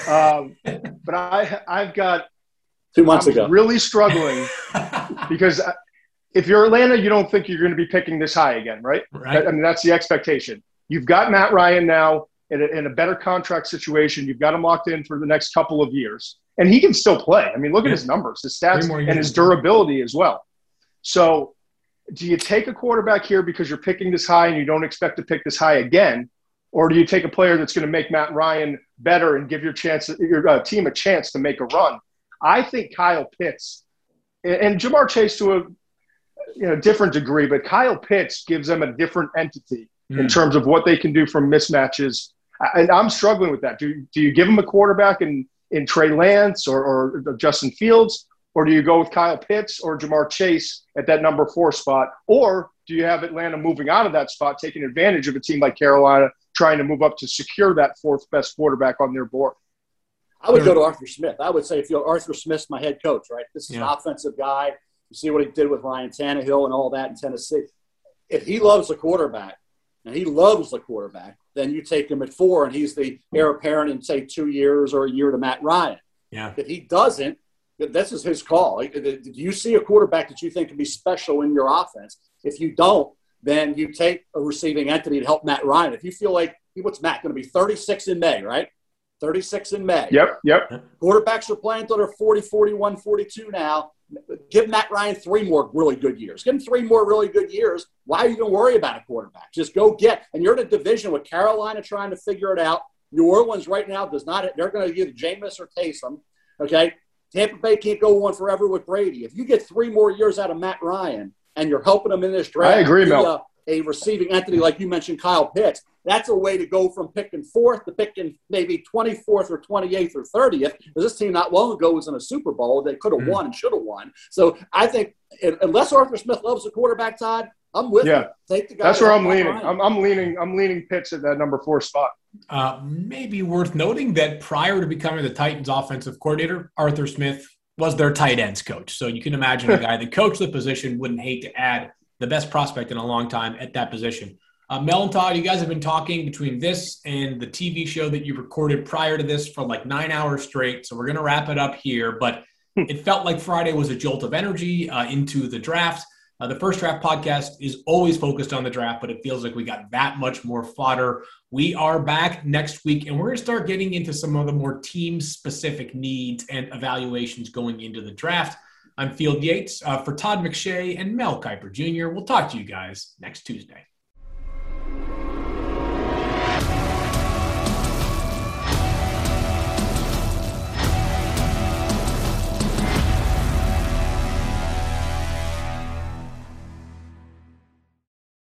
but I've got 2 months ago really struggling because if you're Atlanta, you don't think you're going to be picking this high again, right? Right. I mean, that's the expectation. You've got Matt Ryan now in a better contract situation. You've got him locked in for the next couple of years, and he can still play. I mean, look at his numbers, his stats, and his durability as well. So do you take a quarterback here because you're picking this high and you don't expect to pick this high again? Or do you take a player that's going to make Matt Ryan better and give your team a chance to make a run? I think Kyle Pitts and Ja'Marr Chase different degree, but Kyle Pitts gives them a different entity in terms of what they can do from mismatches. And I'm struggling with that. Do you give him a quarterback in Trey Lance or Justin Fields, or do you go with Kyle Pitts or Jamar Chase at that number 4 spot? Or do you have Atlanta moving out of that spot, taking advantage of a team like Carolina, trying to move up to secure that 4th best quarterback on their board? I would go to Arthur Smith. I would say if Arthur Smith's my head coach, right? This is an offensive guy. You see what he did with Ryan Tannehill and all that in Tennessee. If he loves the quarterback, then you take him at 4 and he's the heir apparent in, say, 2 years or a year to Matt Ryan. Yeah. If he doesn't, this is his call. Do you see a quarterback that you think can be special in your offense? If you don't, then you take a receiving entity to help Matt Ryan. If you feel like, what's Matt going to be, 36 in May, right? 36 in May. Yep. Quarterbacks are playing until they're 40, 41, 42 now. Give Matt Ryan 3 more really good years. Give him 3 more really good years. Why are you going to worry about a quarterback? Just go get. And you're in a division with Carolina trying to figure it out. New Orleans right now does not. They're going to either Jameis or Taysom. Okay. Tampa Bay can't go on forever with Brady. If you get 3 more years out of Matt Ryan and you're helping him in this draft, I agree, Mel. A receiving entity like you mentioned, Kyle Pitts, that's a way to go from picking 4th to picking maybe 24th or 28th or 30th. Because this team not long ago was in a Super Bowl. They could have won and should have won. So I think unless Arthur Smith loves the quarterback, Todd, I'm with you. Take the guy. That's where I'm leaning. I'm leaning Pitts at that number 4 spot. Maybe worth noting that prior to becoming the Titans offensive coordinator, Arthur Smith was their tight ends coach. So you can imagine a guy that coached the position wouldn't hate to add the best prospect in a long time at that position. Mel and Todd, you guys have been talking between this and the TV show that you recorded prior to this for like 9 hours straight. So we're going to wrap it up here. But it felt like Friday was a jolt of energy into the draft. The First Draft podcast is always focused on the draft, but it feels like we got that much more fodder. We are back next week, and we're going to start getting into some of the more team-specific needs and evaluations going into the draft. I'm Field Yates for Todd McShay and Mel Kiper Jr. We'll talk to you guys next Tuesday.